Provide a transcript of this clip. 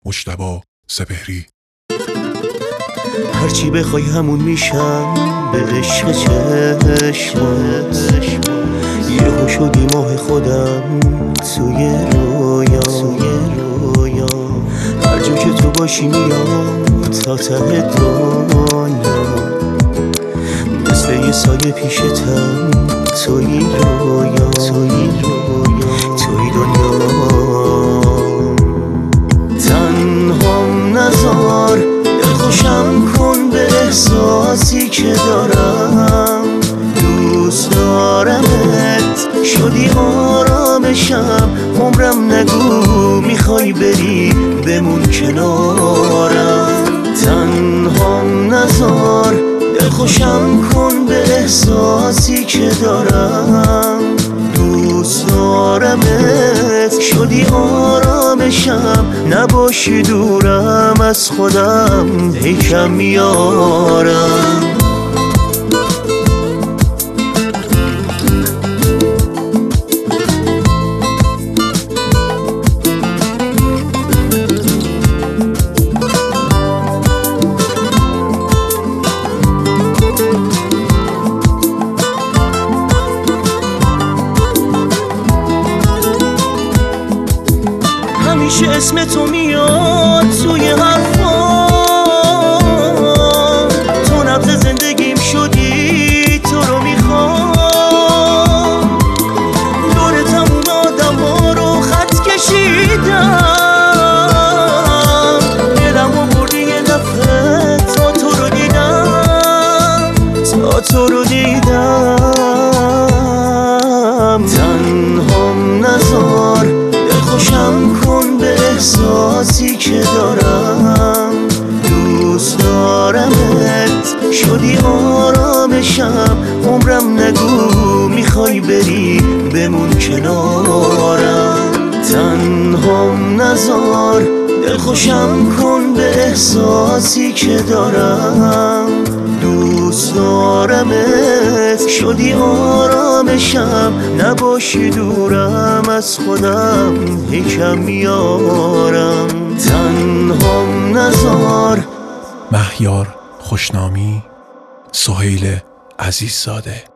مجتبی سپهری. هرچی بخوای همون میشم به عشق چشمات، یهو شدی ماه خودم توی رویا. هر جا که تو باشی میام تا ته دنیا، مثل یه سایه پیشتم توی رویا، توی دنیا. تنهام نذار، دلخوشم کن به احساسی که دارم. دوست دارمت، شدی آرامشم. عمرم نگو میخوای بری، بمون کنارم. تنهام نذار، دلخوشم کن به احساسی که دارم. دوست دارمت، شدی آرامشم. نباشی دورم از خودم، هی کم میارم. همیشه اسم تو میاد توی حرفام، تو نبض زندگیم شدی، تو رو میخوام. دور تموم آدم ها رو خط کشیدم، دلم رو بردی یه دفعه تا تو رو دیدم، تنهام نذار، دلخوشم کن به احساسی که دارم. دوست دارمت، شدی آرامشم. عمرم نگو میخوای بری، بمون کنارم. تنهام نذار، دلخوشم کن به احساسی که دارم. دوست دارمت، شدی آرامشم. نباشی دورم از خودم، هی کم میارم. تنهام نذار. مهیار خوشنامی، سهیل عزیززاده.